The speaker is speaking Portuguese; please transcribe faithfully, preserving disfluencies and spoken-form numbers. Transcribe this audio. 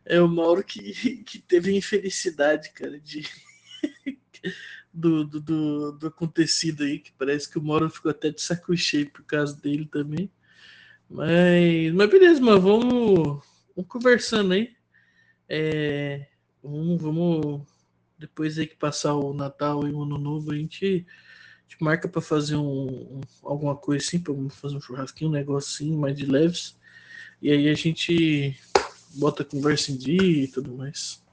É o Mauro que, que teve a infelicidade, cara, de, do, do, do, do acontecido aí, que parece que o Mauro ficou até de saco cheio por causa dele também. Mas, mas beleza, mano, vamos, vamos conversando aí. É, vamos, vamos, depois aí que passar o Natal e o Ano Novo, a gente, a gente marca pra fazer um, um- alguma coisa assim, pra fazer um churrasquinho, um negocinho mais de leves. E aí a gente bota a conversa em dia e tudo mais.